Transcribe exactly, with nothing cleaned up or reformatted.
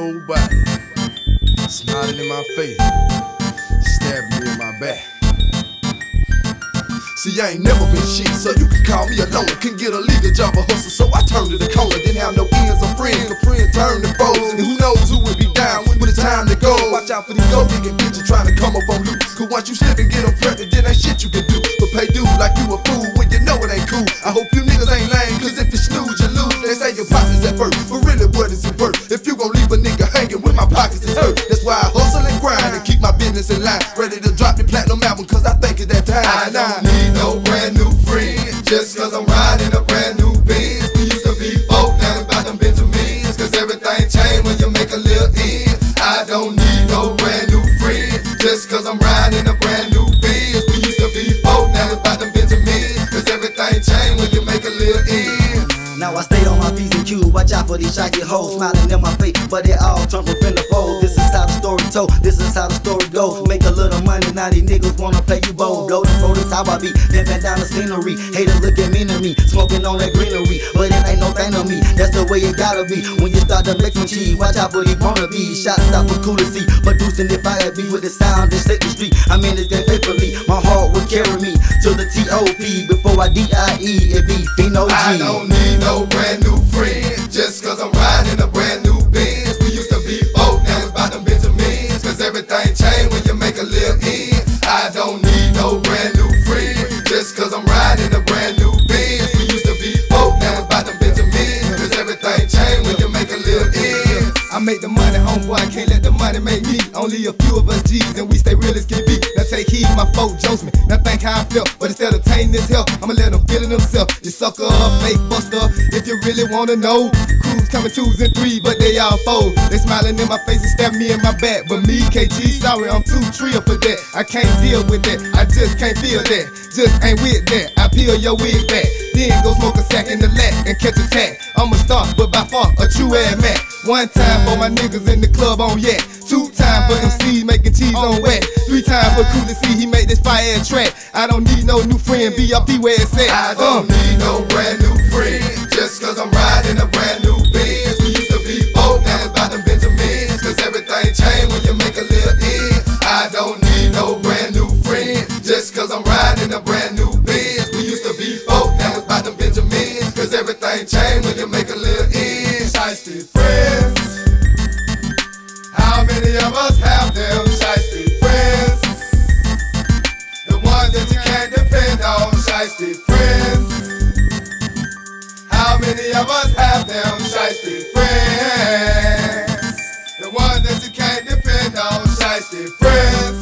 whole body, smiling in my face, stabbing me in my back. See, I ain't never been shit, so you can call me a loner. Couldn't get a legal job or hustle, so I turned to the corner. Didn't have no ends or friends, a friend turned to foes. And who knows who would be down when it's time to go. Watch out for these gold digging bitches trying to come up on loot. Cause once you slip and get them pregnant, then ain't shit you can do but pay dues like you a fool when you know it ain't cool. I hope you niggas ain't lame, cause if you snooze, you lose. They say your pockets at first, but really what is it worth? If you gon' leave a nigga hanging when my pockets is hurt. That's why I hustle and grind and keep my business in line. Ready to drop the platinum album cause I think it's that time. I don't need no brand new friend, just cause I'm riding a brand new Benz. We used to be folk, now it's about them Benjamins. Cause everything changed when you make a little end. I don't need no brand new friend, just cause I'm riding a brand new Benz. We used to be folk, now it's about them Benjamins. Cause everything changed when you make a little end. Now I stay on my P's and Q's, watch out for these shaggy hoes smiling in my face, but they all turn from friend to foe. This is how the story told, this is how the story goes. Make a little money, now these niggas wanna play you bold. Blow the road, that's how I be, pimping down the scenery. Haters look at me to me, smoking on that greenery, but it ain't no thing to me, that's the way it gotta be. When you start to make some cheese, watch out for these wannabes. Shots out was cool to see, producing if I had be with the sound and set the street. I mean it's that faithfully, my heart would carry me to the T O P before I D I E, it be Pheno G. I don't need no brand new friend, just cause I'm riding a brand new Benz. We used to be folk, now it's about them Benjamins. Cause everything changed when you make a little end. I don't need no brand new friend, just cause I'm riding a brand new Benz. We used to be folk, now it's about them Benjamins. Cause everything changed when you make a little end. I make the money, homeboy, I can't let the money make me. Only a few of us G's and we stay real as can be. Now take heed, my folk jokes me. Now think how I felt, but instead of tainting this health, I'ma let them feel it themselves. You sucker, fake buster, if you really wanna know. Crews coming twos and three, but they all fold. They smiling in my face and stab me in my back. But me, K G, sorry, I'm too trill for that. I can't deal with that, I just can't feel that. Just ain't with that, I peel your wig back. Then go smoke a sack in the lat and catch a tack. I'm a star, but by far a true ad Mac. One time for my niggas in the club on yak. Two times for M Cs making cheese on wet. Three times for Cool to see he made this fire ass track. I don't need no new friend, B R P where it's at. I don't uh. need no brand new friend, just cause I'm riding a brand new Benz. We used to be folk, now it's about them Benjamins. Cause everything changed when you make a little end. I don't need no brand new friend, just cause I'm riding a brand new Benz. We used to be folk, now it's about them Benjamins. Cause everything changed when you make a little end. Shiesty friends, how many of us have them shiesty friends? The ones that you can't depend on, shiesty friends. How many of us have them shiesty friends? The ones that you can't depend on, shiesty friends.